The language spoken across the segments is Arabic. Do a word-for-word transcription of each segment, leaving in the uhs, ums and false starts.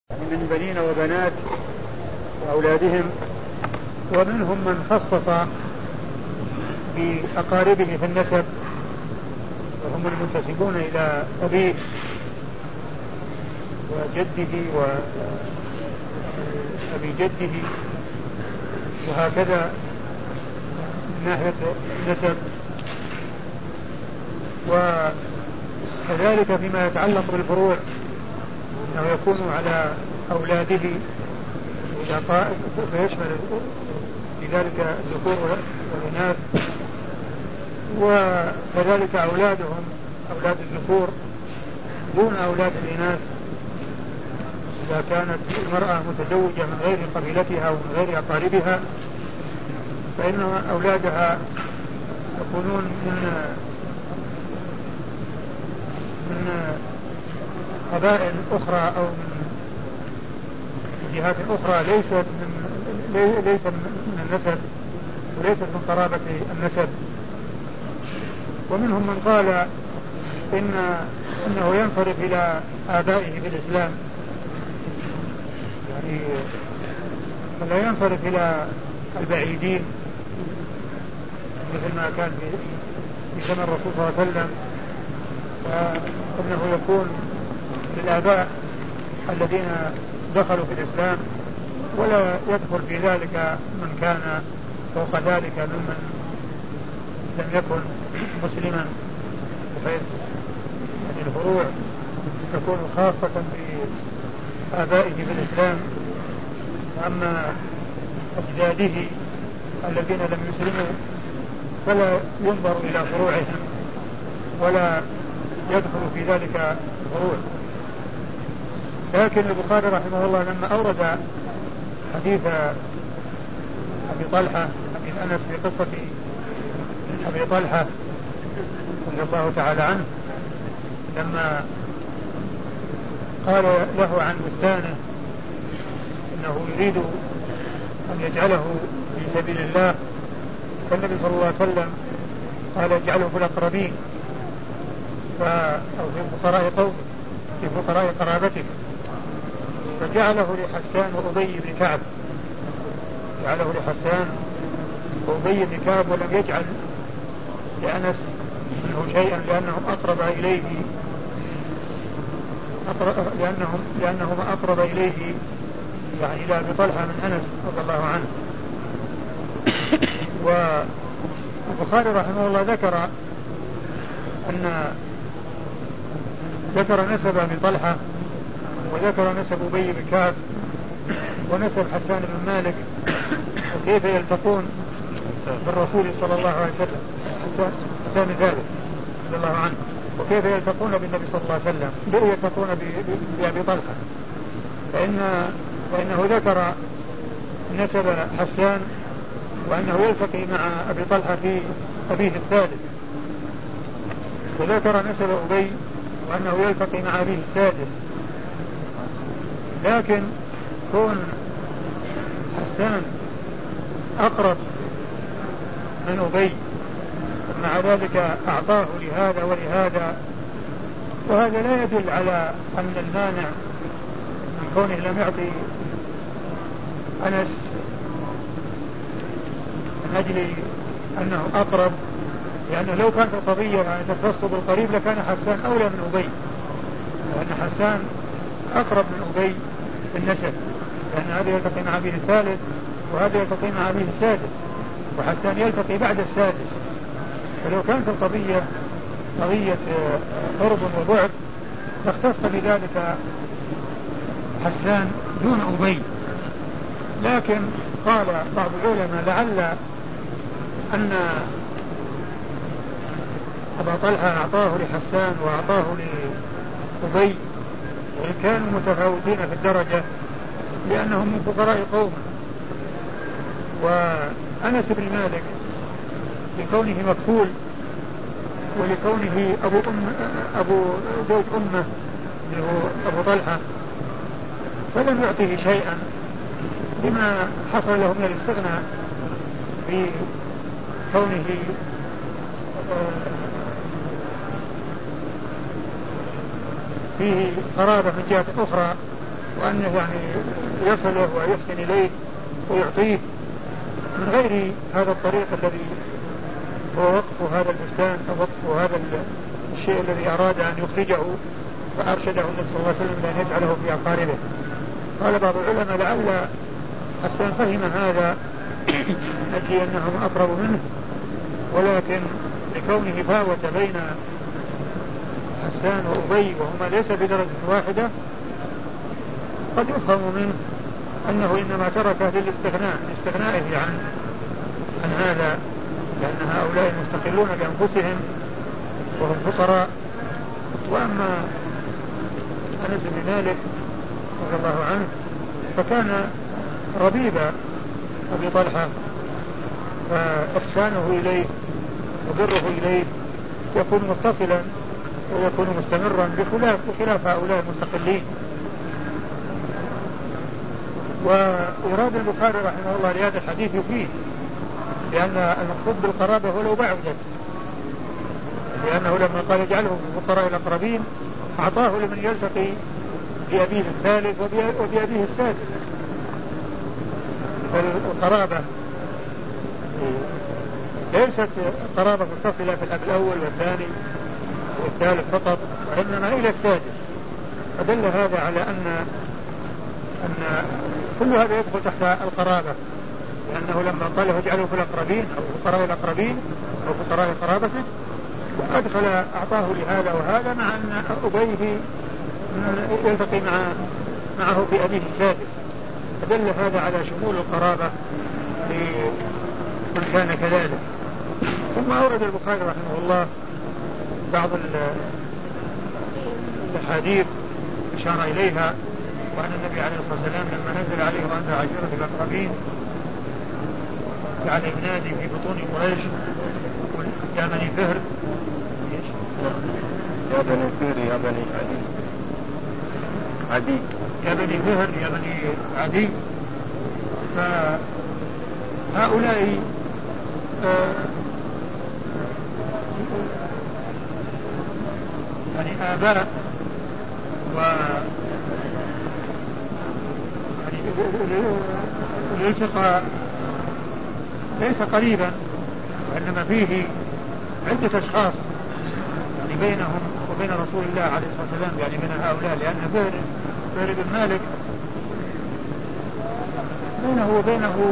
من بنين وبنات وأولادهم، ومنهم من خصص بأقاربه في النسب وهم المنتسبون إلى أبيه وجده وأبي جده وهكذا من ناحية النسب. وكذلك فيما يتعلق بالفروع أنه يكون على أولاده فيشمل في ذلك الذكور والإناث، وكذلك أولادهم أولاد الذكور دون أولاد الإناث إذا كانت المرأة متزوجة من غير قبيلتها ومن غير أقاربها، فإن أولادها يكونون من من قبائل أخرى أو من جهات أخرى ليست من ليست من النسب وليست من قرابة النسب. ومنهم من قال إن إنه ينصرف إلى آبائه في الإسلام، يعني فلا ينصرف إلى البعيدين مثل ما كان في زمن الرسول صلى الله عليه وسلم، فإنه يكون للآباء الذين دخلوا في الإسلام، ولا يدخل في ذلك من كان فوق ذلك ممن لم يكن مسلما، يعني الفروع تكون خاصة بآبائه في الإسلام، وأما أجداده الذين لم يسلموا فلا ينظر إلى فروعهم ولا يدخل في ذلك الفروع. لكن البخاري رحمه الله لما أورد حديث أبي طلحة حديث أنس في قصة أبي طلحة رضي الله تعالى عنه، لما قال له عن بستانه إنه يريد أن يجعله في سبيل الله، فالنبي صلى الله عليه وسلم قال اجعله في الأقربين أو في فقراء قومك في فقراء قرابتك، فجعله لحسان وأبي بن كعب جعله لحسان وأبي بن كعب ولم يجعل لأنس منه شيئا لأنهم أقرب إليه أقرب لأنهم لأنهم أقرب إليه يعني إلى أبي طلحة من أنس رضي الله عنه. والبخاري رحمه الله ذكر أن ذكر نسب أبي طلحة وذكر نسب أبي بن كعب ونسب حسان بن مالك وكيف يلتقون بالرسول صلى الله عليه وسلم حسان ثابت رضي الله عنه، وكيف يلتقون بالنبي صلى الله عليه وسلم يلتقون بأبي طلحة، فإن فإنه ذكر نسب حسان وأنه يلتقي مع أبي طلحة في أبيه الثالث، وذكر نسب أبي وأنه يلتقي مع أبيه السادس. لكن كون حسان أقرب من أبي ومع ذلك أعطاه لهذا ولهذا، وهذا لا يدل على أن المانع من كونه لم يعطي أنس من أجل أنه أقرب، لأنه لو كانت القضية تختص بالقريب لكان حسان أولى من أبي، لأن حسان أقرب من أبي في النسب، لأن هذا يلتقي مع أبيه الثالث وهذا يلتقي مع أبيه السادس، وحسان يلتقي بعد السادس. فلو كانت القضية قضية قرب وبعد لاختص بذلك حسان دون أبي. لكن قال بعض العلماء لعل أن أبا طلحة أعطاه لحسان وأعطاه لأبي وإن كانوا متفاوتين في الدرجة لأنهم من فقراء قوم. وأنس بن مالك لكونه مكفول ولكونه أبو, أم أبو زوج أمه أبو طلحة فلم يعطيه شيئا لما حصل له من الاستغناء في كونه فيه قرابة من جهة أخرى وأنه يعني يصله ويحسن إليه ويعطيه من غير هذا الطريق الذي هو وقف هذا البستان أو وقف هذا الشيء الذي أراد أن يخرجه فأرشده النبي صلى الله عليه وسلم أن يجعله في أقاربه. قال بعض العلماء لعل حسان فهم هذا أجل أنهم أقرب منه، ولكن لكونه فاوت بين حسان وأبي وهما ليس بدرجة واحدة قد يفهم منه أنه إنما تركه للاستغناء لاستغنائه عن عن هذا، لأن هؤلاء مستقلون بأنفسهم وهم فقراء. وأما أنس بن مالك رضي الله عنه فكان ربيب أبي طلحة، فإحسانه إليه وبره إليه يكون متصلا ويكون مستمرا بخلاف بخلاف هؤلاء المستقلين. وإراد البخاري رحمه الله لهذا الحديث فيه لأن المقصود بالقرابة ولو بعدت، لأنه لما قال اجعله من الفقراء الأقربين أعطاه لمن يلتقي بأبيه الثالث وبأبيه السادس. فالقرابة ليست قرابة متصلة في الأب الأول والثاني والثالث فقط، وإنما إلى السادس. فدل هذا على أن أن كل هذا يدخل تحت القرابة، لأنه لما قال اجعله في الأقربين أو فقراء الأقربين أو فقراء قرابته وأدخل أعطاه لهذا وهذا، مع أن أبيه يلتقي مع معه في أبيه السادس. فدل هذا على شمول القرابة لمن كان كذلك. ثم أورد البخاري رحمه الله بعض الأحاديث أشار إليها، وأن النبي عليه الصلاة والسلام لما نزل عليه وأنزل عشيرة الأقربين جعل ينادي في بطون قريش يا بني فهر يا بني فهر يا بني عدي عدي يا بني فهر يا بني عدي. فهؤلاء آه يعني آباء و الالتقاء ليس قريبا، وإنما فيه عدة أشخاص يعني بينهم وبين رسول الله عليه الصلاة والسلام، يعني بين هؤلاء، لأن فهر فهر بن مالك بينه وبينه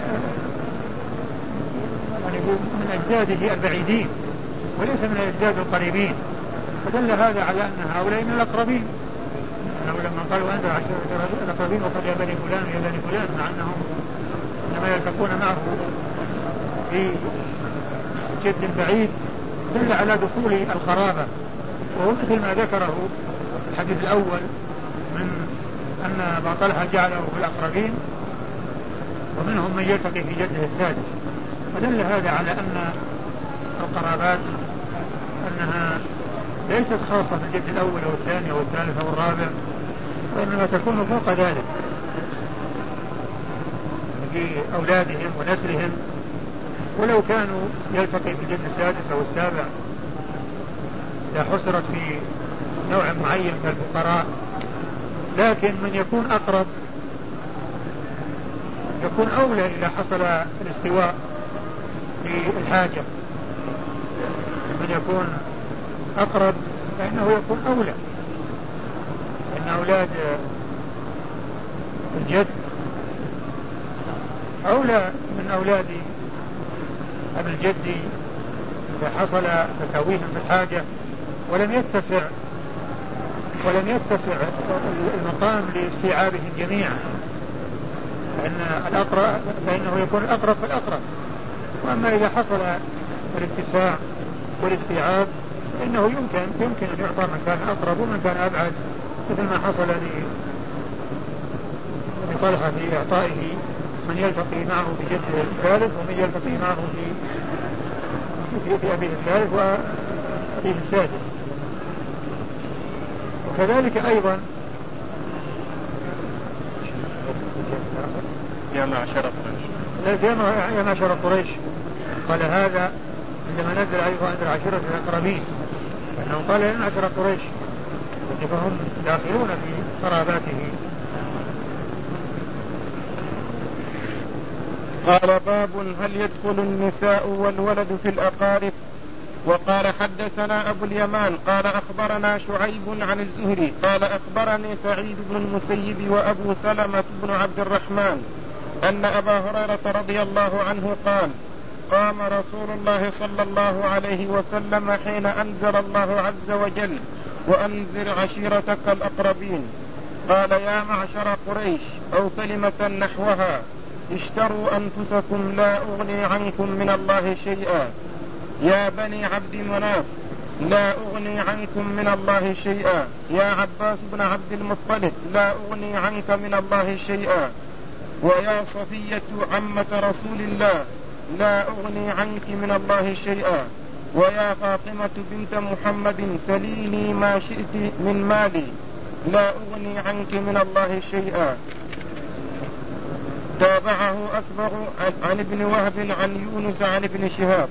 يعني من أجداده البعيدين وليس من الأجداد القريبين. فدل هذا على أن هؤلاء من الأقربين، أنه لما قالوا أنت عشرة الأقربين وقال يا بني فلان يا بني فلان، مع أنهم إنما يلتقون معه في جد بعيد، دل على دخول القرابة. وهو مثل ما ذكره الحديث الأول من أن أبا طلحة جعله في الأقربين ومنهم من يلتقي في جده السادس. فدل هذا على أن القرابات أنها ليست خاصة في الجد الأول أو الثاني أو الثالث أو الرابع، وإنما تكون فوق ذلك في أولادهم ونسلهم. ولو كانوا يلتقي في الجد السادس أو السابع لا حصرت في نوع معين كالفقراء، لكن من يكون أقرب يكون أولى إذا حصل الاستواء في الحاجة. من يكون أقرب فإنه يكون أولى، إن أولاد الجد أولى من أولاد أبي الجد إذا حصل تساويهم في الحاجة ولم يتسع ولم يتسع المقام لاستيعابهم جميعا، فإن الأقرب فإنه يكون الأقرب فالأقرب. وأما إذا حصل الاتساع والاستيعاب فإنه يمكن يمكن أن يعطى من كان أقرب ومن كان أبعد، مثل ما حصل لطلحة في إعطائه من يلتقي معه في جده الثالث ومن يلتقي معه في في أبيه الثالث وأبيه السادس. وكذلك أيضا يا معشر قريش يا معشر قريش قال هذا عندما نزل عليه وأنزل عشيرة الأقربين، لأنه قال يا معشر قريش، فهم داخلون في قراباته قال باب هل يدخل النساء والولد في الأقارب. وقال حدثنا أبو اليمان قال أخبرنا شعيب عن الزهري قال أخبرني سعيد بن المسيب وأبو سلمة بن عبد الرحمن أن أبا هريرة رضي الله عنه قال قام رسول الله صلى الله عليه وسلم حين أنزل الله عز وجل وأنذر عشيرتك الأقربين قال يا معشر قريش أو كلمة نحوها اشتروا أنفسكم لا أغني عنكم من الله شيئا. يا بني عبد مناف لا أغني عنكم من الله شيئا. يا عباس بن عبد المطلب لا أغني عنك من الله شيئا. ويا صفية عمة رسول الله لا أغني عنك من الله شيئا. ويا فاطمة بنت محمد سليني ما شئت من مالي لا أغني عنك من الله شيئا. تابعه أسبغ عن ابن وهب عن يونس عن ابن شهاب.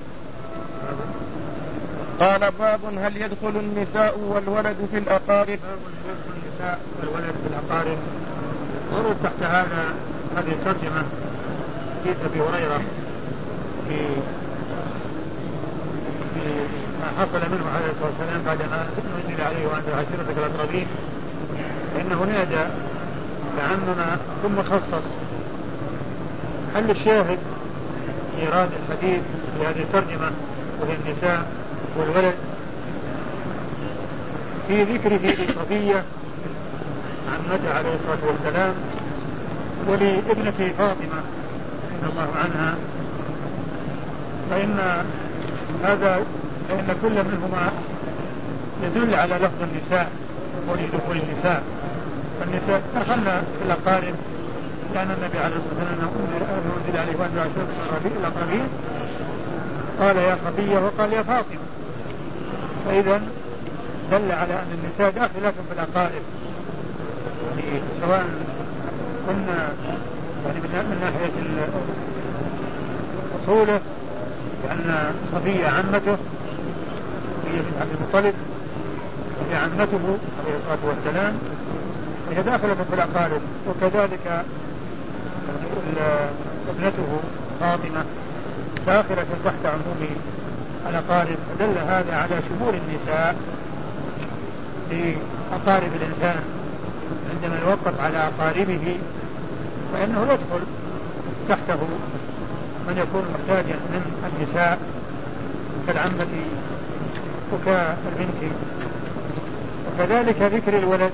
قال باب هل يدخل النساء والولد في الأقارب. باب يدخل النساء والولد في الأقارب. ورد تحت هذا هذه الترجمة في أبي هريرة في ما حصل منه عليه الصلاة والسلام بعدما أنزل عليه وأنزل عشيرتك الأقربين فإنه نادى فعمم ثم خصص. هل الشاهد إيراد الحديث في هذه الترجمة وهي النساء والولد في ذكره للصبية عمته عليه الصلاة والسلام ولابنته فاطمة رضي الله عنها فإن هذا فإن كل منهما يدل على لفظ النساء ولدخول النساء. فالنساء دخلنا في الأقارب كان النبي عليه الصلاة والسلام أنزل عليه وأنزل عشيرتك الأقربين قال يا صبية وقال يا فاطمة. فإذا دل على أن النساء داخلات في الأقارب يعني سواء كنا يعني من ناحية أصوله لأن صبية عمته هي بنت عبد المطلب وهي عمته عليه الصلاة والسلام وهي داخلة في الأقارب. وكذلك ابنته فاطمة داخلة تحت عموم الأقارب. فدل هذا على شمول النساء في أقارب الإنسان عندما يوقف على أقاربه فإنه يدخل تحته من يكون محتاجا من النساء كالعمة وكالبنت. وكذلك ذكر الولد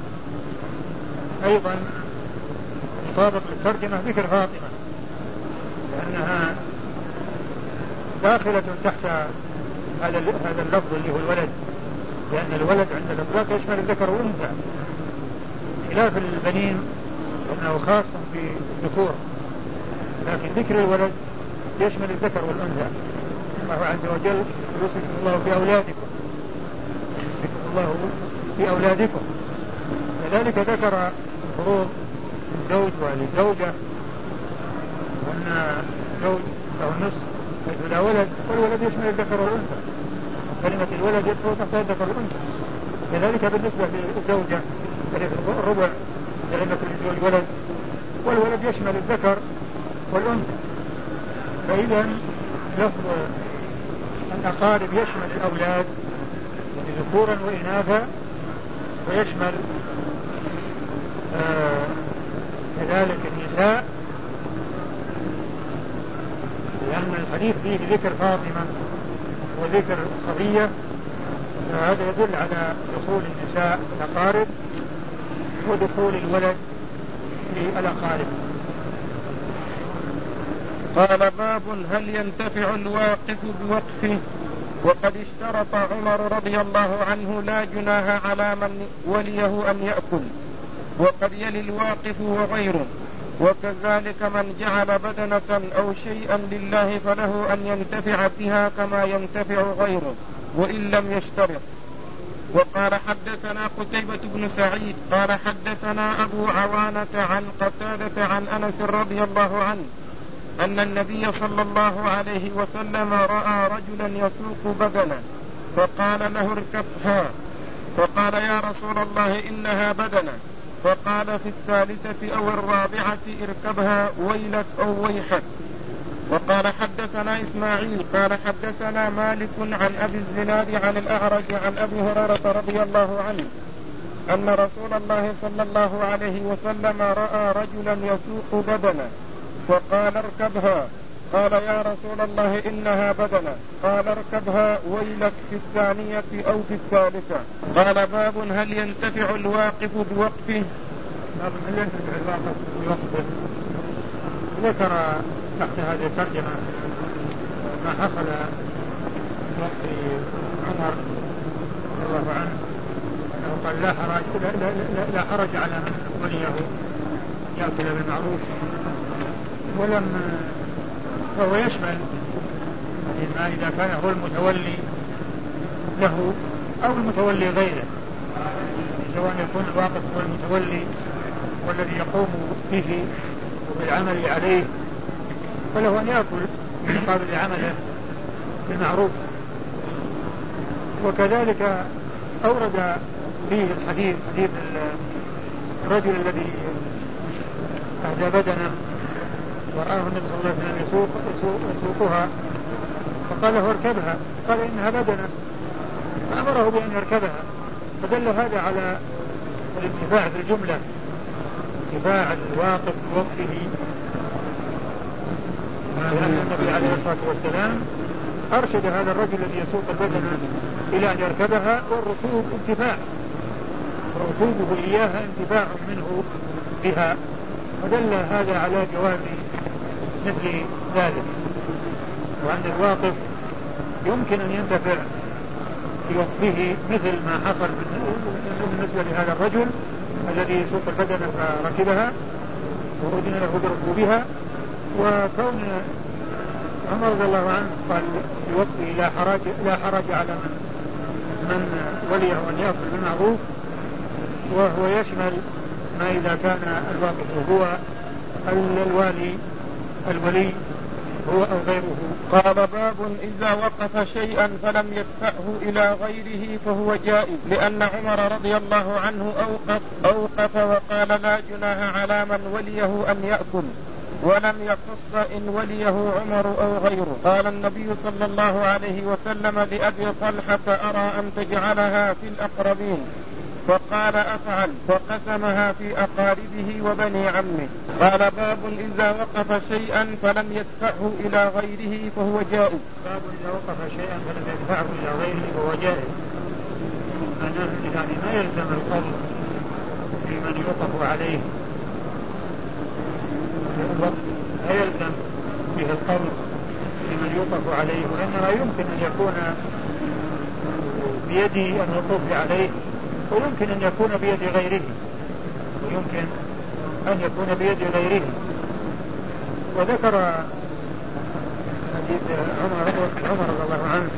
أيضا مطابق للترجمة ذكر فاطمة لأنها داخلة تحت هذا هذا اللفظ اللي هو الولد لأن الولد عند الإطلاق يشمل الذكر والأنثى خلاف البنين لأنه خاص بالذكور لكن ذكر الولد يشمل الذكر والأنثى. الله عز وجل يوصيكم الله في أولادكم يوصيكم الله في أولادكم. كذلك ذكر الفروض للزوج وللزوجة وأن الزوج له النصف حيث لا ولد والولد يشمل الذكر والأنثى. كلمة الولد يدخل تحت الذكر والأنثى. كذلك بالنسبة للزوجة الربع كلمة الزوج ولد والولد يشمل الذكر والأنثى. فإذا لفظ الأقارب يشمل الأولاد ذكورا وإناثا ويشمل آه كذلك النساء لأن الحديث فيه ذكر فاطمة وذكر صبية فهذا يدل على دخول النساء الأقارب ودخول الولد في الأقارب. قال باب هل ينتفع الواقف بوقفه. وقد اشترط عمر رضي الله عنه لا جناح على من وليه أن يأكل وقد يلي الواقف وغيره. وكذلك من جعل بدنة أو شيئا لله فله أن ينتفع بها كما ينتفع غيره وإن لم يشترط. وقال حدثنا قتيبة بن سعيد قال حدثنا أبو عوانة عن قتادة عن أنس رضي الله عنه أن النبي صلى الله عليه وسلم رأى رجلا يسوق بدنة فقال له اركبها فقال يا رسول الله إنها بدنة فقال في الثالثة أو الرابعة اركبها ويلك أو ويحك وقال حدثنا إسماعيل قال حدثنا مالك عن أبي الزناد عن الأعرج عن أبي هريرة رضي الله عنه أن رسول الله صلى الله عليه وسلم رأى رجلا يسوق بدنه فقال اركبها. قال يا رسول الله إنها بدنه. قال اركبها ويلك في الثانية أو في الثالثة. قال باب هل ينتفع الواقف بوقفه؟ باب هل ينتفع الواقف بوقفه. ذكر تحت هذه الترجمة ما حصل وقت عمر رضي الله عنه أنه قال لا حرج, لا, لا, لا, لا حرج على من وليه يأكل بالمعروف، ولم فهو يشمل ما إذا كان هو المتولي له أو المتولي غيره، سواء يكون الواقف هو المتولي والذي يقوم به وبالعمل عليه فله أن يأكل مقابل عمله بالمعروف. وكذلك أورد فيه الحديث حديث الرجل الذي أهدى بدنه ورآه النبي صلى الله عليه وسلم يسوق يسوقها فقال له اركبها، قال إنها بدنه فأمره بأن يركبها، فدل هذا على الانتفاع في الجملة، انتفاع الواقف بوقته، لأن النبي عليه الصلاة والسلام أرشد هذا الرجل الذي يسوق البدنة إلى أن يركبها، والركوب انتفاع، ركوبه إياها انتفاع منه بها، فدل هذا على جواز مثل ذلك، وأن الواقف يمكن أن ينتفع بوقفه مثل ما حصل بالنسبة لهذا الرجل الذي يسوق البدنة فركبها وأذن له بركوبها. وكون عمر رضي الله عنه قال بوقفه لا حرج, لا حرج على من, من وليه أن يأكل بالمعروف، وهو يشمل ما إذا كان الواقف هو الوالي الولي هو أو غيره. قال باب إذا وقف شيئا فلم يدفعه إلى غيره فهو جائز، لأن عمر رضي الله عنه أوقف, أوقف وقال لا جناح على من وليه أن يأكل، ولم يقص إن وليه عمر أو غيره. قال النبي صلى الله عليه وسلم لأبي طلحة أرى أن تجعلها في الأقربين، فقال أفعل، فقسمها في أقاربه وبني عمه. قال باب إذا وقف شيئا فلم يدفعه إلى غيره فهو جائز. باب إذا وقف شيئا فلم يدفعه إلى غيره فهو جائز، معناه يعني ما يلزم القول في من يوقف عليه لا يلزم به القول لمن يوقف عليه، وإنما يمكن أن يكون بيده الوقوف عليه، ويمكن أن يكون بيد غيره، ويمكن أن يكون بيد غيره. وذكر حديث عمر عمر رضي الله عنه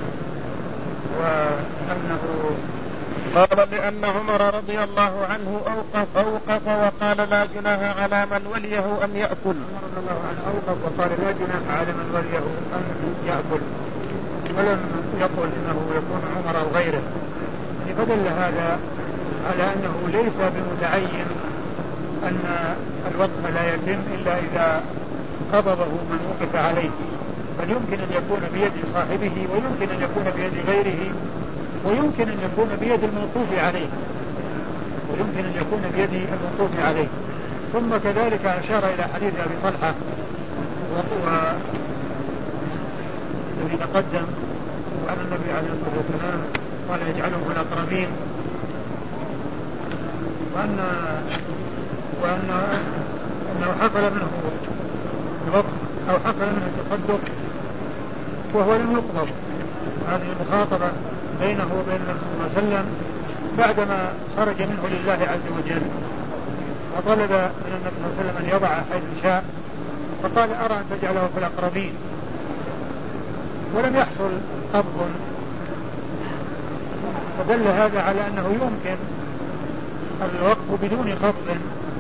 وأنه قال لأن عمر رضي الله عنه أوقف أوقف وقال لا جناح على من وليه أن يأكل. عمر رضي الله عنه أوقف وقال لا جناح على من وليه أن يأكل، ولم يقل إنه يكون عمر أو غيره، فدل هذا على أنه ليس بمتعين أن الوقف لا يتم إلا إذا قبضه من وقف عليه، بل يمكن أن يكون بيد صاحبه، ويمكن أن يكون بيد غيره، ويمكن أن يكون بيد الموقوف عليه، ويمكن أن يكون بيد الموقوف عليه. ثم كذلك أشار إلى حديث أبي طلحة الذي تقدم عن النبي عليه الصلاة والسلام قال يجعلهم في الأقربين، وأن وأن أنه حصل منه الوقف أو حصل منه التصدق وهو لم يقبض. هذه المخاطبة بينه وبين النبي صلى الله عليه وسلم بعدما خرج منه لله عز وجل، وطلب من النبي صلى الله عليه وسلم أن يضع حيث شاء، فقال أرى أن تجعله في الأقربين، ولم يحصل قبض، فدل هذا على أنه يمكن الوقف بدون قبض،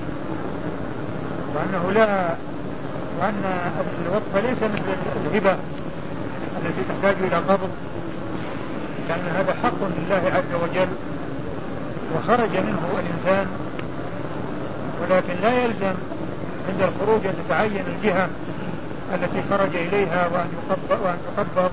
وأنه لا وأن الوقف ليس مثل الهبة التي تحتاج إلى قبض، لأن هذا حق لله عز وجل وخرج منه الإنسان، ولكن لا يلزم عند الخروج أن تتعين الجهة التي خرج إليها وأن يقبض, وأن تقبض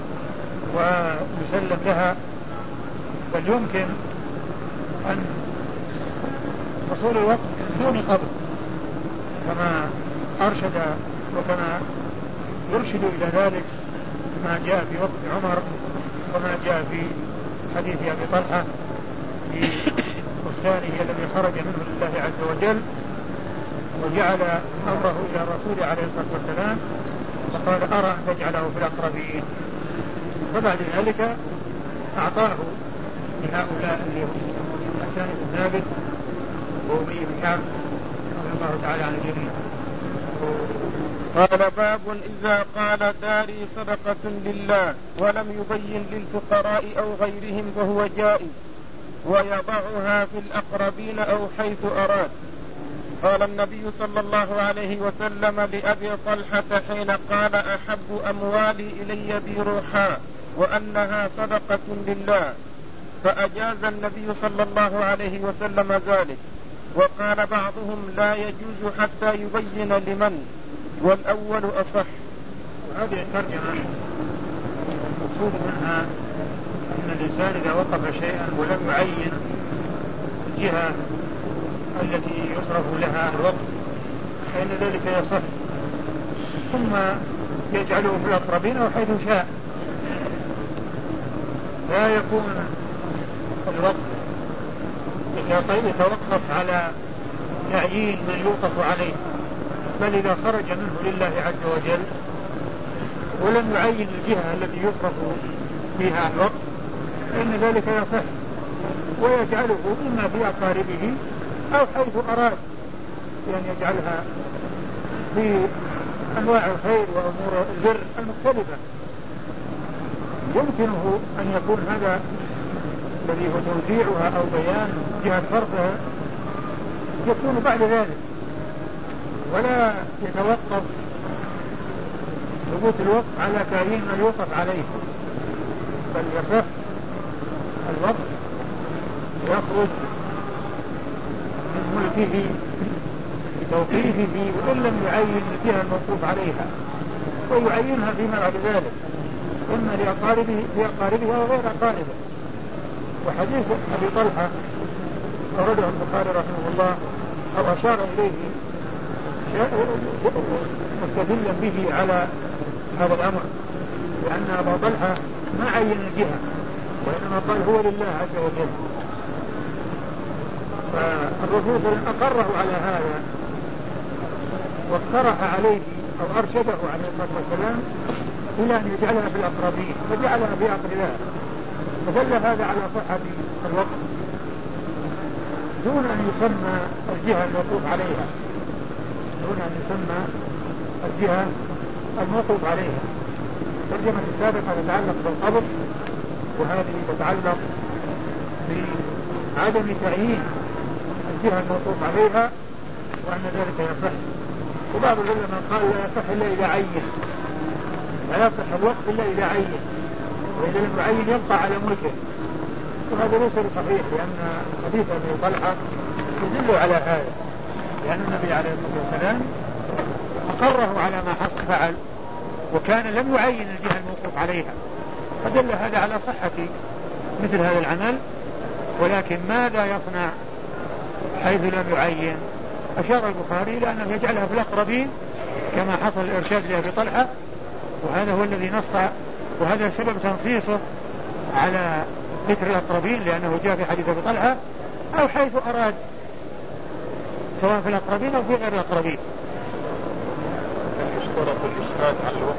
ويسلم لها، بل يمكن أن حصول الوقت دون قبض كما أرشد وكما يرشد إلى ذلك ما جاء في وقت عمر وما جاء في حديث أبي طلحة في بستانه الذي خرج منه لله عز وجل وجعل أمره إلى الرسول عليه الصلاة والسلام فقال أرى أن تجعله في الأقربين، فبعد ذلك أعطاه لهؤلاء اللي هم حسان بن ثابت وأبي بن كعب رضي الله تعالى عن الجميع. قال باب إذا قال داري صدقة لله ولم يبين للفقراء أو غيرهم فهو جائز ويضعها في الأقربين أو حيث أراد. قال النبي صلى الله عليه وسلم لأبي طلحة حين قال أحب أموالي إلي بروحا وأنها صدقة لله، فأجاز النبي صلى الله عليه وسلم ذلك، وقال بعضهم لا يجوز حتى يبين لمن، والأول أصح. هذه الترجمة المقصود منها أن الإنسان إذا وقف شيئا ولم يعين الجهة التي يصرف لها الوقف فإن ذلك يصح، ثم يجعله في الأقربين أو حيث شاء، لا يكون الوقف يتوقف على تعيين من يوقف عليه، بل إذا خرج منه لله عز وجل ولم يعين الجهة التي يصرف فيها الوقف فإن ذلك يصح، ويجعله إما في أقاربه أو حيث أراد، يعني يجعلها في أنواع الخير وأمور البر المختلفة. يمكنه أن يكون هذا الذي هو توزيعها أو بيان جهة فرضها يكون بعد ذلك، ولا يتوقف ثبوت الوقف على تعيين من يوقف عليه، بل يصح الوقف يخرج من ملكه بتوقيفه وإن لم يعين الجهة الموقوف عليها، ويعينها فيما بعد ذلك إما لأقاربه لأقاربها وغير أقاربه. وحديث أبي طلحة أورده البخاري رحمه الله أو أشار إليه مستدلا به على هذا الأمر، لأن أبا طلحة ما عين الجهة وإنما قال هو لله عز وجل، فالرسول أقره على هذا واقترح عليه أو أرشده عليه الصلاة والسلام إلى أن يجعلها في الأقربين فجعلها في أقربائه، فدل هذا على صحة الوقف دون أن يسمى الجهة الموقوف عليها، دون أن يسمى الجهة الموقوف عليها. الترجمة السابقة تتعلق بالقبض، وهذه تتعلق بعدم تعيين الجهة الموقوف عليها وأن ذلك يصح. وبعض العلماء قال لا يصح إلا إذا عين، لا يصح الوقف إلا إذا عين، وإذا لم يعين يبقى على ملكه، وهذا ليس بصحيح، لأن حديث أبي طلحة يدل على هذا، لأن النبي عليه الصلاة والسلام أقره على ما حصل فعل وكان لم يعين الجهة الموقوف عليها، فدل هذا على صحة مثل هذا العمل. ولكن ماذا يصنع حيث لم يعين؟ أشار البخاري إلى أنه يجعلها في الأقربين كما حصل الإرشاد لأبي طلحة، وهذا هو الذي نص، وهذا سبب تنصيصه على ذكر الأقربين لأنه جاء في حديث أبي طلحة، أو حيث أراد سواء في الأقربين أو في غير الأقربين. يشترط الإشهاد على الوقت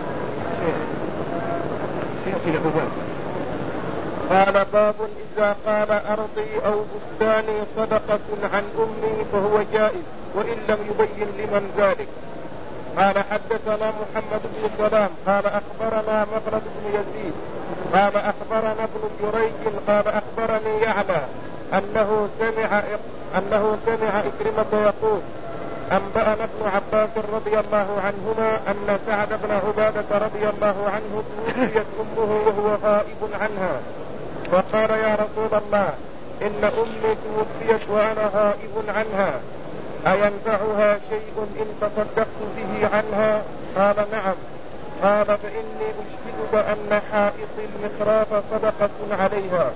سيأتي له باب. قال باب إذا قال أرضي أو بستاني صدقة عن أمي فهو جائز وإن لم يبين لمن ذلك. قال حدثنا محمد بن سلام قال أخبرنا مخلد بن يزيد قال أخبرنا ابن جريج قال أخبرني يعلى أنه سمع أنه سمع إكرمة يقول أنبأنا ابن عباس رضي الله عنهما أن سعد بن عبادة رضي الله عنه توفيت أمه وهو غائب عنها، فقال يا رسول الله إن أمي توفيت وأنا غائب عنها، أينفعها شيء إن تصدقت به عنها؟ قال نعم. قال فإني أشهدك أن حائط المخراف صدقة عليها.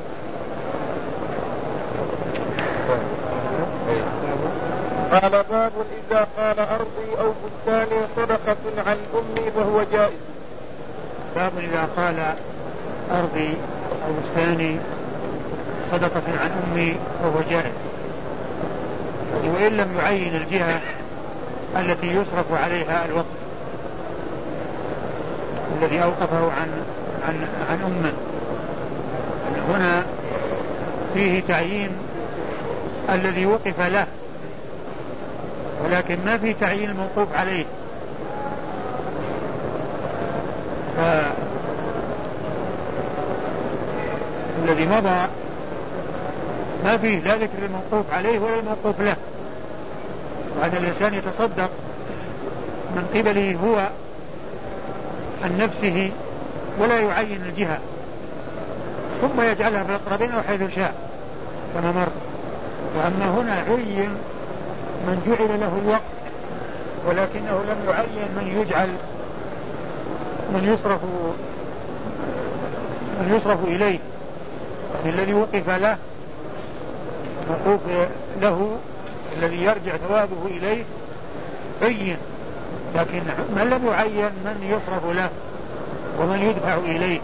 قال باب إذا قال أرضي أو بستاني صدقة عن أمي فهو جائز. باب إذا قال أرضي أو بستاني صدقة عن أمي فهو جائز، وإن لم يعين الجهة التي يصرف عليها الوقف الذي أوقفه عن عن عن أمه. هنا فيه تعيين الذي وقف له، ولكن ما في تعيين الموقوف عليه. فالذي مضى ما فيه لا ذكر الموقوف عليه ولا الموقوف له، وهذا الإنسان يتصدق من قبله هو عن نفسه ولا يعين الجهة، ثم يجعلها في الأقربين أو حيث شاء كما مر. وأما هنا عين من جعل له الوقت، ولكنه لم يعين من يجعل من يصرف من يصرف إليه، يعني الذي وقف له موقوف له الذي يرجع ثوابه إليه عين، لكن من لم يعين من يصرف له ومن يدفع إليه.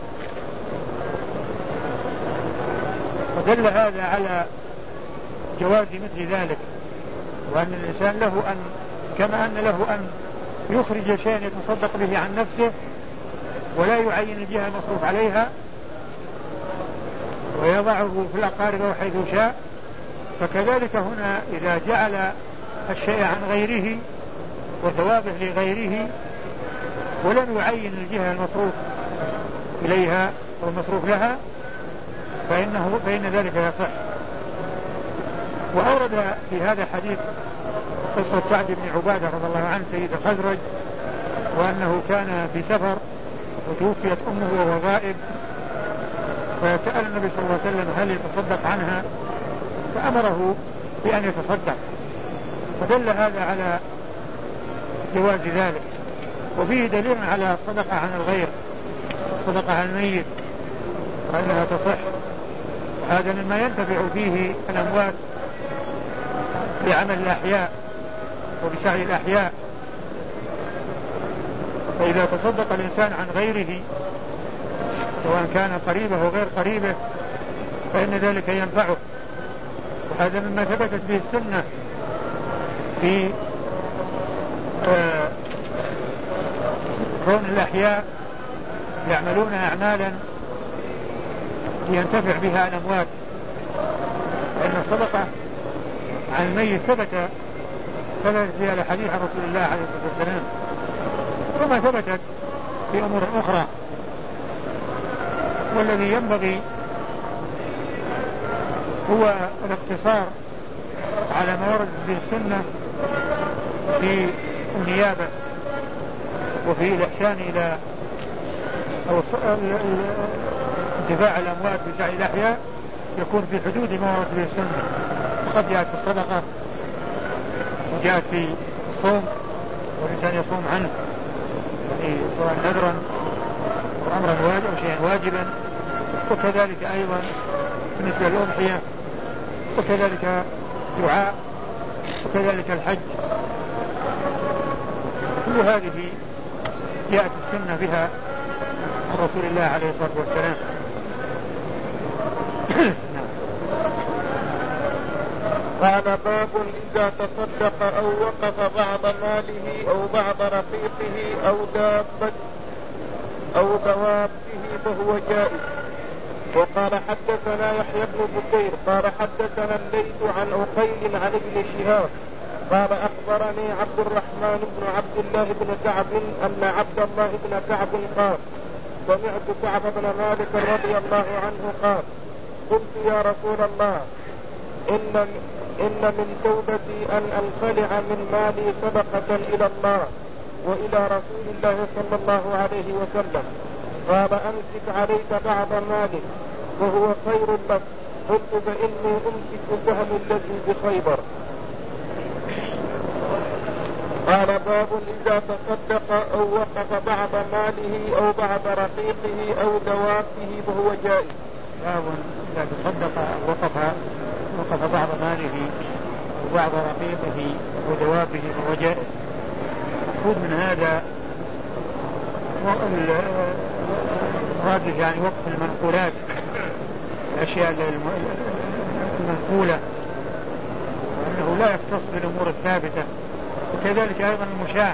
فدل هذا على جواز مثل ذلك، وأن الإنسان له أن كما أن له أن يخرج شيئا يتصدق به عن نفسه ولا يعين الجهة المصروف عليها ويضعه في الأقارب أو حيث شاء، فكذلك هنا إذا جعل الشيء عن غيره وثوابه لغيره ولم يعين الجهة المصروف إليها أو المصروف لها فإنه فإن ذلك يصح. وأورد في هذا الحديث قصة سعد بن عبادة رضي الله عنه سيد الخزرج، وأنه كان في سفر وتوفيت أمه وهو غائب، فسأل النبي صلى الله عليه وسلم هل يتصدق عنها، فأمره بأن يتصدق، فدل هذا على جواز ذلك. وفيه دليل على الصدقة عن الغير، الصدقة عن الميت وأنها تصح، هذا مما ينتفع فيه الأموات بعمل الأحياء وبسعي الأحياء. فإذا تصدق الإنسان عن غيره سواء كان قريبه أو غير قريبه فإن ذلك ينفعه، وهذا مما ثبتت به السنة في آه كون الأحياء يعملون أعمالا ينتفع بها الأموات، فإن الصدقة عن الميت ثبت ثبتت فيها الحديث عن رسول الله عليه الصلاة والسلام، وما ثبتت في أمور أخرى. والذي ينبغي هو الاقتصار على ما ورد به السنة في النيابة وفي الإحسان إلى أو انتفاع الأموات بسعي الأحياء يكون في حدود ما ورد به السنة. وقد جاءت في الصدقة وجاءت في الصوم والإنسان يصوم عنه، يعني سواء نذرا وأمرا واجب أو شيئا واجبا، وكذلك أيضا بالنسبة للأضحية، وكذلك دعاء، وكذلك الحج. كل هذه جاءت السنة بها عن رسول الله عليه الصلاة والسلام. قال باب إذا تصدق أو وقف بعض ماله أو بعض رقيقه أو دابة أو دوابه فهو جائز. وقال حدثنا يحيى بن بكير قال حدثنا الليث عن عقيل عن ابن شهاب قال أخبرني عبد الرحمن بن عبد الله بن كعب أن عبد الله بن كعب قال سمعت كعب بن مالك رضي الله عنه قال قلت يا رسول الله إن, إن من توبتي أن أنخلع من مالي صدقة إلى الله وإلى رسول الله صلى الله عليه وسلم. قال أمسك عليك بعض مالك وهو خير لك. قلت فإني أمسك سهم الذي بخيبر. قال باب إذا تصدق أو وقف بعض ماله أو بعض رقيقه أو دوابه وهو جائز. باب إذا تصدق أو وقف وقف بعض ماله أو بعض رقيقه أو دوابه وهو جائز. المقصود من هذا المراد يعني وقف المنقولات، الأشياء المنقولة، وأنه لا يختص بالأمور الثابتة. وكذلك أيضا المشاع،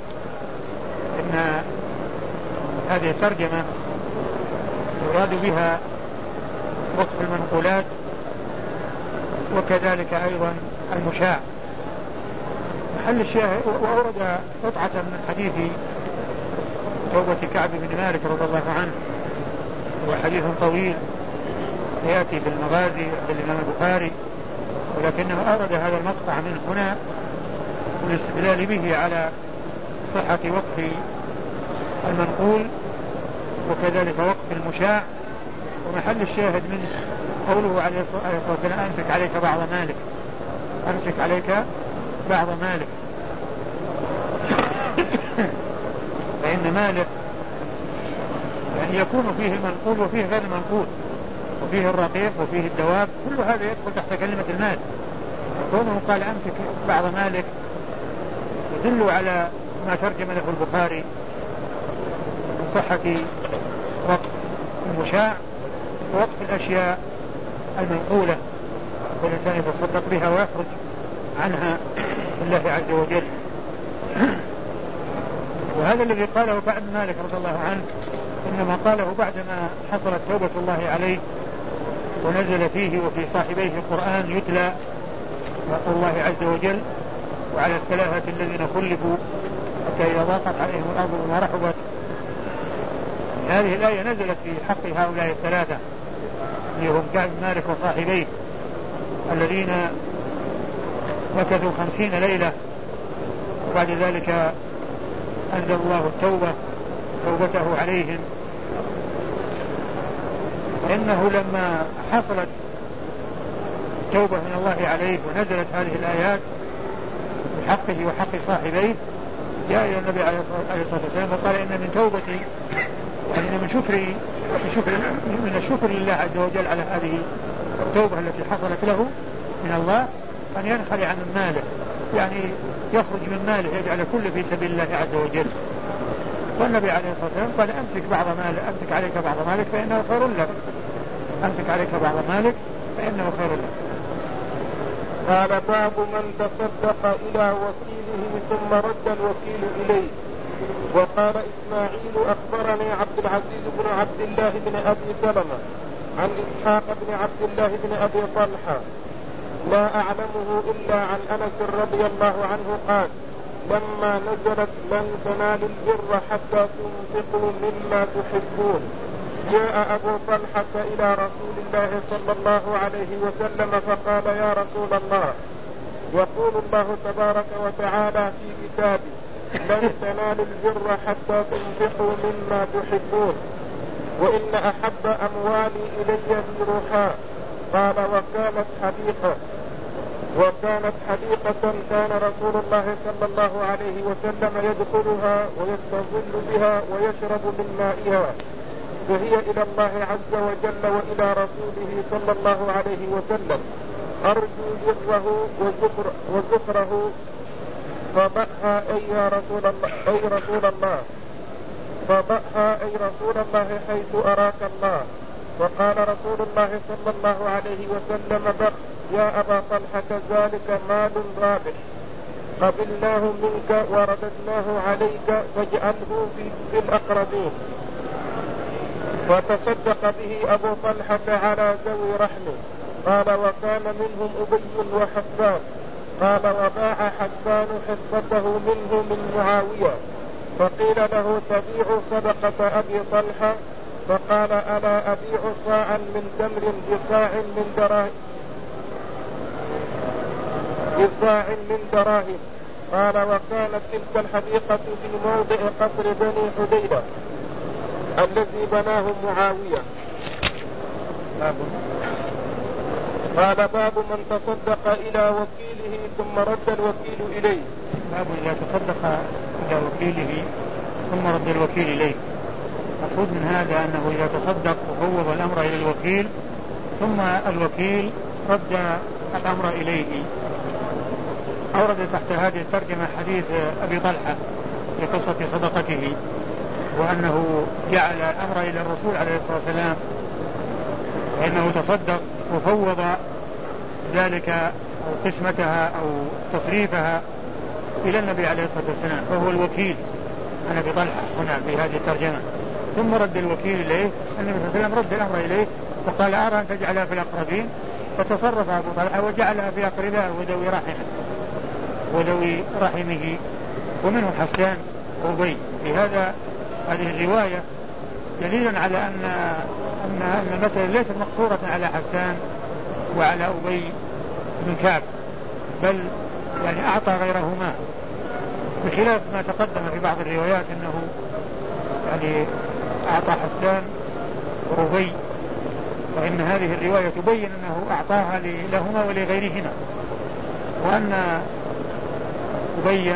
إن هذه ترجمة يراد بها وقف المنقولات وكذلك أيضا المشاع. محل الشاهد وأورد قطعة من حديث توبة كعب بن مالك رضي الله عنه، وحديث طويل سيأتي في المغازي عند الإمام البخاري، ولكنه أورد هذا المقطع من هنا والاستدلال به على صحة وقف المنقول وكذلك وقف المشاع. ومحل الشاهد منه قوله عليه الصلاة والسلام أمسك عليك بعض مالك، أمسك عليك بعض مالك. فإن مالك يعني يكون فيه المنقول وفيه غير المنقول، وفيه الرقيق وفيه الدواب، كل هذا يدخل تحت كلمة المال. كونه قال أمسك بعض مالك يدل على ما ترجم له البخاري من صحة وقف المشاع ووقف الأشياء المنقولة، والإنسان يتصدق بها ويخرج عنها لله عز وجل. وهذا الذي قاله بعد مالك رضي الله عنه إنما قاله بعدما حصلت توبة الله عليه ونزل فيه وفي صاحبيه القرآن يتلى وقول الله عز وجل وعلى الثلاثة الذين خلفوا حتى إذا ضاقت عليهم الأرض بما رحبت. هذه الآية نزلت في حق هؤلاء الثلاثة اللي هم كعب بن مالك وصاحبيه الذين مكثوا خمسين ليلة، وبعد ذلك أنزل الله التوبة توبته عليهم. إنه لما حصلت توبة من الله عليه ونزلت هذه الآيات بحقه وحق صاحبيه جاء إلى النبي عليه الصلاة والسلام وقال إن من توبتي يعني من شكري من الشكر لله عز وجل على هذه التوبة التي حصلت له من الله أن ينخلع من ماله، يعني يخرج من ماله يجعل كل في سبيل الله عز وجل. والنبي عليه الصلاة والسلام قال أمسك بعض مالك أمسك عليك بعض مالك فإنه خير لك، أمسك عليك بعض مالك فإنه خير لك. قال باب من تصدق إلى وكيله ثم رد الوكيل إليه. وقال إسماعيل أخبرني عبد العزيز بن عبد الله بن أبي سلمة عن إسحاق بن عبد الله بن أبي طلحة لا أعلمه إلا عن أنس رضي الله عنه قال لما نزلت لن تنالوا البر حتى تنفقوا مما تحبون جاء أبو طلحة إلى رسول الله صلى الله عليه وسلم فقال يا رسول الله يقول الله تبارك وتعالى في كتابه لن تنالوا البر حتى تنفقوا مما تحبون وإن أحب أموالي إلي بروحاء. قال وكانت حديقة وكانت حديقة كان رسول الله صلى الله عليه وسلم يدخلها ويستظل بها ويشرب من مائها، فهي إلى الله عز وجل وإلى رسوله صلى الله عليه وسلم أرجو بره وزفر وزفره فضعها أي يا رسول الله أي رسول الله فضعها أي رسول الله حيث أراك الله. وقال رسول الله صلى الله عليه وسلم بخ يا أبا طلحة ذلك مال رابح قبلناه منك ورددناه عليك فاجعله في الأقربين. وتصدق به أبو طلحة على ذوي رحمه. قال وكان منهم أبي وحسان. قال وباع حسان حصته منه من معاوية فقيل له تبيع صدقة أبي طلحة فقال ألا أبيع صاعا من تمر بصاع من دراهم بصاع من دراهم. قال وكانت تلك الحديقة في موضع قصر بني حديدة الذي بناه معاوية. قال باب من تصدق إلى وكيله ثم رد الوكيل إليه. باب إذا تصدق إلى وكيله ثم رد الوكيل إليه. المقصود من هذا أنه إذا تصدق وفوض الأمر إلى الوكيل ثم الوكيل رد الأمر إليه. أورد تحت هذه الترجمة حديث أبي طلحة في قصة صدقته، وأنه جعل الأمر إلى الرسول عليه الصلاة والسلام، فإنه تصدق وفوض ذلك أو قسمتها أو تصريفها إلى النبي عليه الصلاة والسلام، فهو الوكيل عن أبي طلحة هنا في هذه الترجمة. ثم رد الوكيل إليه، النبي صلى الله عليه وسلم رد الأمر إليه وقال أرى أن تجعلها في الأقربين، فتصرف أبو طلحة وجعلها في أقربائه وذوي رحمه وذوي رحمه ومنه حسان وأبي. في هذا هذه الرواية دليل على أن أن أن المسألة ليست مقصورة على حسان وعلى أبي بن كعب، بل يعني أعطى غيرهما، بخلاف ما تقدم في بعض الروايات أنه يعني أعطى حسان وأبي، فإن هذه الرواية تبين أنه أعطاها لهما ولغيرهما، وأن أبي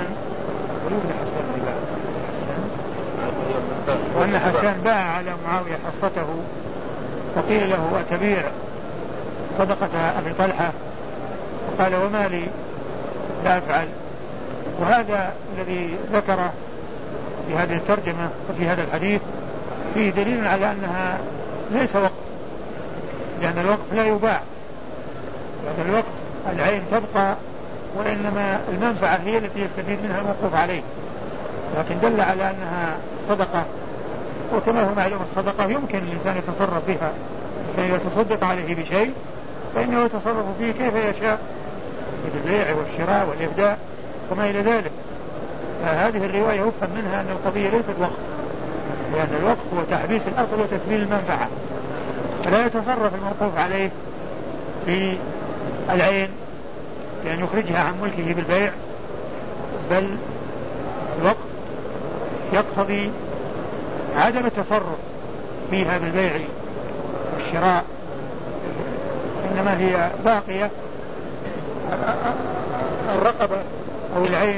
وأن حسان باع على معاوية حصته، وقيل له أتبيع صدقة أبي طلحة، وقال وما لي لا أفعل. وهذا الذي ذكره في هذه الترجمة وفي هذا الحديث فيه دليل على أنها ليس وقف، لأن الوقف لا يباع، لأن الوقف العين تبقى، وإنما المنفعة هي التي يستفيد منها الموقوف عليه، لكن دل على أنها صدقة. وكما هو معلوم الصدقة يمكن الإنسان يتصرف بها، إذا تصدق عليه بشيء فإنه يتصرف فيه كيف يشاء في البيع والشراء والإهداء وما إلى ذلك. فهذه الرواية يفهم منها أن القضية ليست وقف، لأن الوقف هو تحبيس الأصل وتسبيل المنفعة، فلا يتصرف الموقوف عليه في العين لأن يخرجها عن ملكه بالبيع، بل الوقف يقتضي عدم التصرف فيها بالبيع والشراء، إنما هي باقية. الرقبة أو العين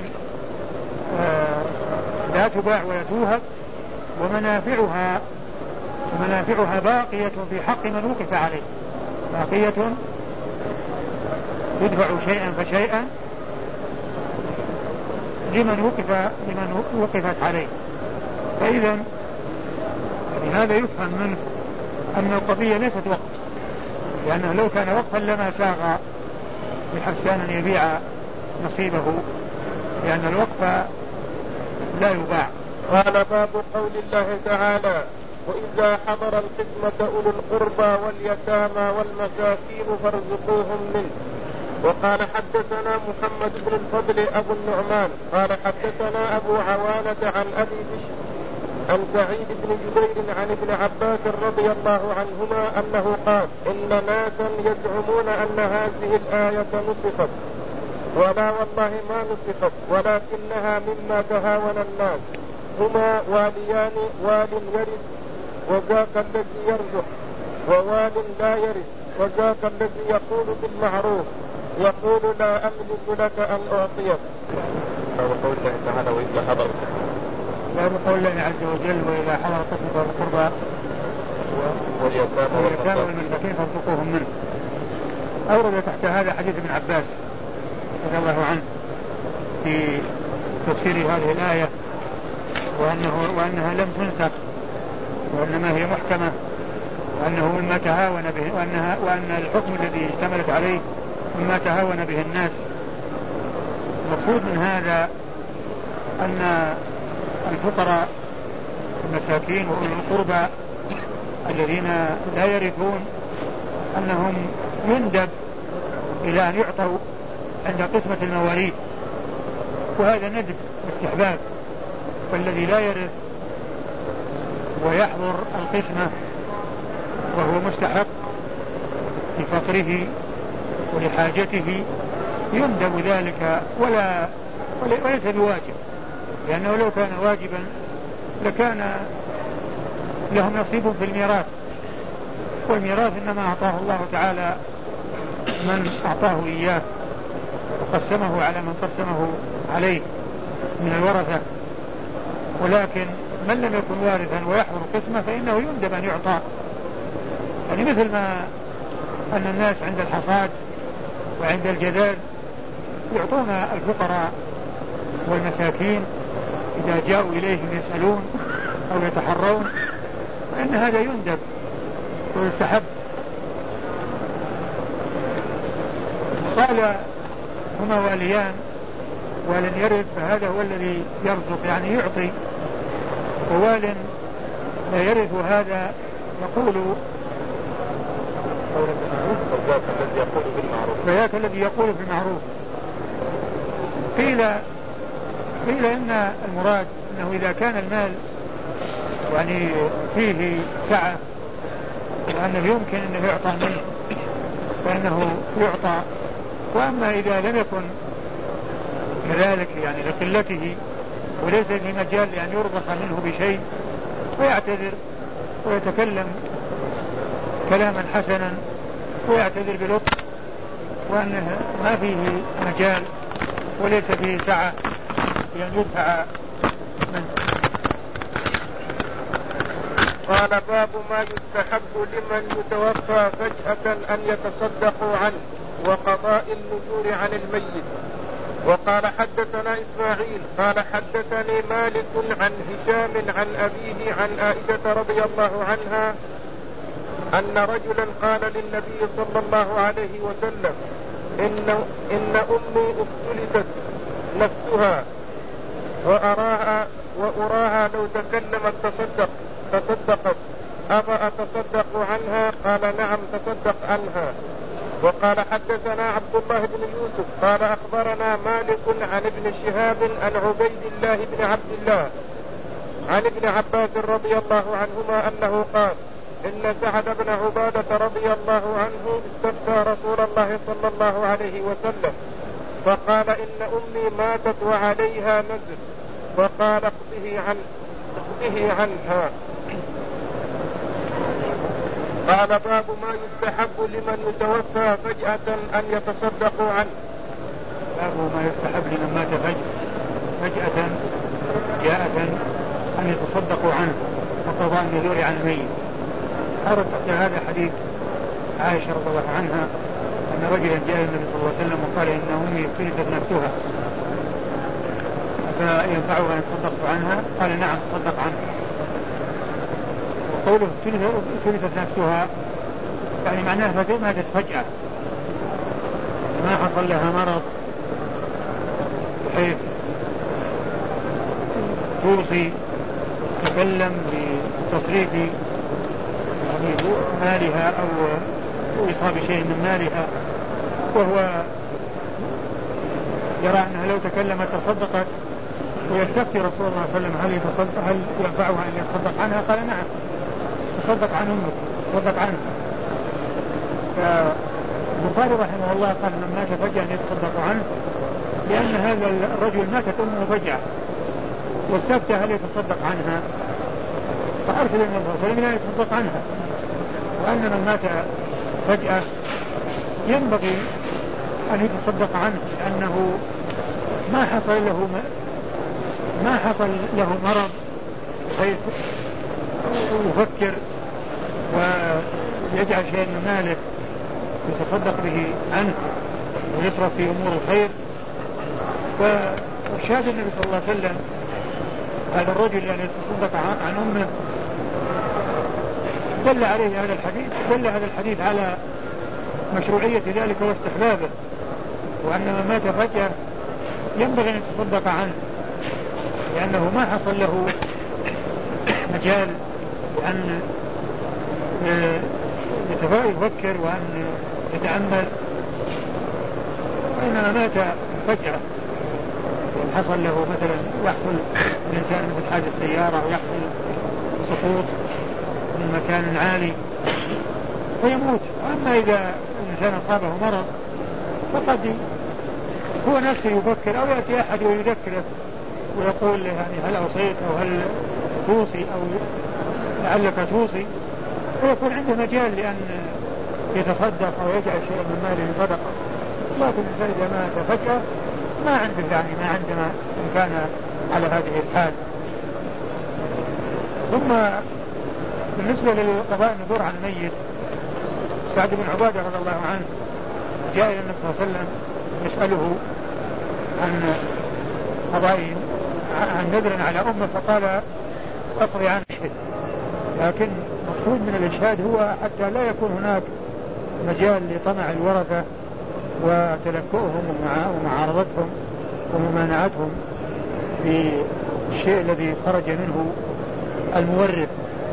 لا تباع ولا توهب، ومنافعها ومنافعها باقية في حق من وقف عليه، باقية يدفع شيئا فشيئا لمن وقف لمن وقفت عليه. فإذا هذا يفهم منه أن القضية ليست وقف، لأنه لو كان وقفا لما ساغ لحسان أن يبيع نصيبه، لأن الوقف لا يباع. قال باب قول الله تعالى وإذا حضر القسمة أولو القربى واليتامى والمساكين فارزقوهم منه. وقال حدثنا محمد بن الفضل أبو النعمان قال حدثنا أبو عوانة عن أبي بشر عن سعيد بن جبير عن ابن عباس رضي الله عنهما أنه قال إن ناسا يزعمون أن هذه الآية نسخت، ولا والله ما نسخت، ولكنها مما تهاون الناس، هما واليان، وال يرث وذاك الذي يرزق، ووال لا يرث وذاك الذي يقول بالمعروف يقول لا أملك لك أن أعطيك. باب قول الله تعالى وإذا حضر باب قول الله عز وجل وإذا حضر قسمة القربى واليتامى والمساكين فارزقوهم منه. أورد تحت هذا حديث ابن عباس رضي الله عنه في تفسير هذه الآية، وأنه وأنها لم تنسخ وإنما هي محكمة، وأنه مما تهاون به، وأنها وأن الحكم الذي اشتملت عليه مما تهاون به الناس. المقصود من هذا أن الفقراء المساكين وأولي القربى الذين لا يرثون أنهم يندب إلى أن يعطوا عند قسمة المواريث، وهذا ندب استحباب، فالذي لا يرث ويحضر القسمة وهو مستحق لفقره ولحاجته يندب ذلك ولا وليس بواجب، لأنه لو كان واجبا لكان لهم نصيب في الميراث، والميراث إنما أعطاه الله تعالى من أعطاه إياه، وقسمه على من قسمه عليه من الورثة، ولكن من لم يكن وارثا ويحضر القسمة فإنه يندب أن يعطى، يعني مثل ما أن الناس عند الحصاد وعند الجذاذ يعطون الفقراء والمساكين إذا جاءوا إليهم يسألون أو يتحرون، فإن هذا يندب ويستحب. قال هما واليان وال يرث، فهذا هو الذي يرزق يعني يعطي، ووال لا يرث هذا يقول فذاك الذي يقول بالمعروف. قيل قيل إن المراد أنه إذا كان المال يعني فيه سعة وأنه يمكن أنه يعطى منه فإنه يعطى، وأما إذا لم يكن كذلك يعني لقلته وليس في مجال أن يرضخ منه بشيء ويعتذر ويتكلم كلاما حسنا ويعتذر بلطف، وأنه ما فيه مجال وليس فيه سعة بأن يدفع منه. قال باب ما يستحب لمن يتوفى فجأة أن يتصدقوا عنه وقضاء النذور عن الميت. وقال حدثنا إسماعيل قال حدثني مالك عن هشام عن أبيه عن عائشة رضي الله عنها أن رجلا قال للنبي صلى الله عليه وسلم إن, إن أمي افتلتت نفسها وأراها, وأراها لو تكلمت تصدق تصدقت أفا أتصدق عنها؟ قال نعم تصدق عنها. وقال حدثنا عبد الله بن يوسف قال أخبرنا مالك عن ابن شهاب عن عبيد الله بن عبد الله عن ابن عباس رضي الله عنهما أنه قال إن سعد بن عبادة رضي الله عنه استفتى رسول الله صلى الله عليه وسلم فقال إن أمي ماتت وعليها نذر، فقال اقضه عن اقضه عنها. قال باب ما يستحب لمن يتوفى فجأة أن يتصدقوا عنه. باب ما يستحب لمن مات فجأة جاءة أن يتصدقوا عنه وقضاء النذور عن الميت. أرد هذا حديث عائشة رضي الله عنها أن رجلا جاء النبي صلى الله عليه وسلم وقال إن أمي افتلتت نفسها فينفعها أن تصدقت عنها؟ قال نعم تصدق عنها. وقوله افتلتت نفسها يعني معناها ماتت فجأة ما حصل لها مرض بحيث توصي تتكلم بتصريف يعني مالها أو يصاب بشيء من مالها، وهو يرى أنها لو تكلمت تصدقت، ويستفتي رسول الله صلى الله عليه وسلم هل يتصدق هل ينفعها أن يتصدق عنها؟ قال نعم تصدق عن أمك تصدق عنها. فالبخاري رحمه الله قال من مات فجأة أن يتصدق عنه لأن هذا الرجل ماتت أمه فجأة واستفتى هل يتصدق عنها، فأرسل النبي صلى الله عليه وسلم لا يتصدق عنها، وأن من مات فجأة ينبغي أن يتصدق عنه لأنه ما حصل له ما حصل له مرض حيث يفكر ويجعل شيء من ماله يتصدق به عنه ويصرف في أمور الخير. وشاهد النبي صلى الله عليه وسلم هذا الرجل يعني يتصدق عن أمه دل عليه هذا الحديث دل هذا الحديث على مشروعية ذلك واستحبابه، وأن من مات فجأة ينبغي أن يتصدق عنه لأنه ما حصل له مجال أن يفكر وأن يتأمل، وإنما مات فجأة حصل له مثلا يحصل الإنسان من حادث السيارة ويحصل سقوط من مكان عالي فيموت. أما إذا الإنسان أصابه مرض فقد هو نفسه يفكر أو يأتي أحد ويذكره ويقول يعني هل أوصيت أو هل توصي أو لعلك توصي، ويكون عنده مجال لأن يتصدق أو يجعل شيئا من ماله صدقة. لكن الإنسان إذا مات فجأة ما عنده يعني ما عندنا إن كان على هذه الحال. ثم بالنسبة للقضاء النذور عن الميت، سعد بن عبادة رضي الله عنه جاء إلى النبي صلى الله عليه وسلم يسأله عن قضاء عن نذر على أمه، فقال أقضي عن الشهد. لكن مقصود من الإشهاد هو حتى لا يكون هناك مجال لطمع الورثة وتلكؤهم ومعارضتهم وممانعتهم في الشيء الذي خرج منه المورث.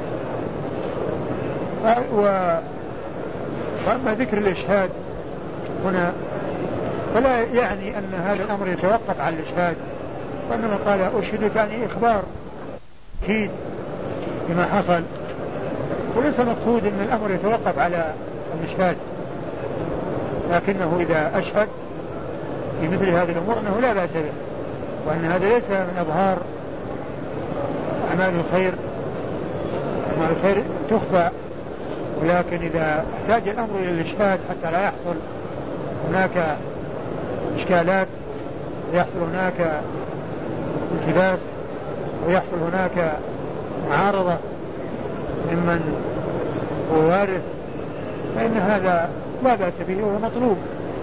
وأما ذكر الإشهاد هنا فلا يعني أن هذا الأمر يتوقف على الإشهاد، وإنما قال أشهدك يعني إخبار أكيد بما حصل، وليس مقصود أن الأمر يتوقف على الإشهاد، لكنه إذا أشهد في مثل هذه الأمور أنه لا بأس به، وأن هذا ليس من أظهار أعمال الخير. أعمال الخير تخفى، ولكن إذا احتاج الأمر إلى الإشهاد حتى لا يحصل هناك إشكالات ويحصل هناك التباس ويحصل هناك معارضة ممن هو وارث، فإن هذا لا بأس به وهو مطلوب.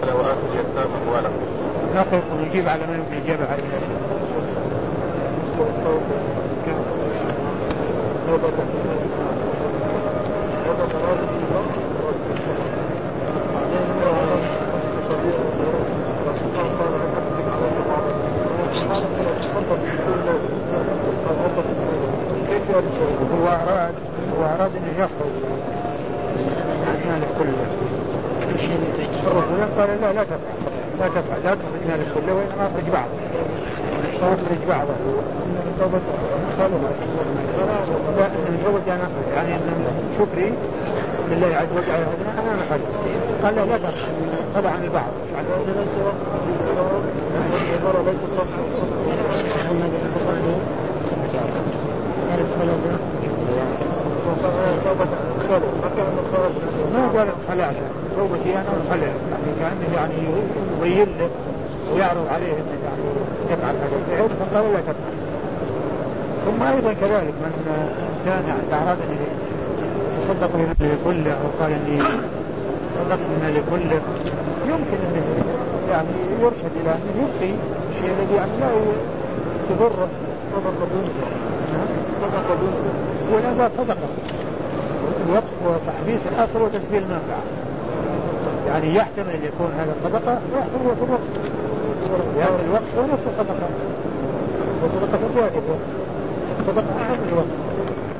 نقف ونجيب على ما يمكن الإجابة عليه. هو أراد هو أراد أن يخرج عن مالك كله. الرسول قال لا لا تفعل لا تفعل لا تخرج مالك كله وإنما أخرج بعضه أخرج بعضه لا من جوز أنا أخرج يعني أن شكري لله عز وجل أنا أخرج. قال لا لا تفعل طبعا البعض ما قال خلاص توبتي أنا وخلع يعني كأنه يعني يبين له ويعرض عليه أنه يعني يفعل هذا الفعل، فقال لا تفعل. ثم أيضا كذلك من إنسان يعني أراد أن يتصدق بماله كله أو قال أني تصدق بماله كله، يمكن أنه يعني يرشد إلى أنه يبقي الشيء الذي يعني لا تضره. صدقة بنته صدقة بنته ولا صدقة الوقف وتحبيس الأصل وتسبيل المنفعة، يعني يحتمل أن يكون هذا صدقة ويحتمل أن يكون وقف، لأن الوقف هو نفس الصدقة وصدقة الواجب صدقة أعظم الوقف.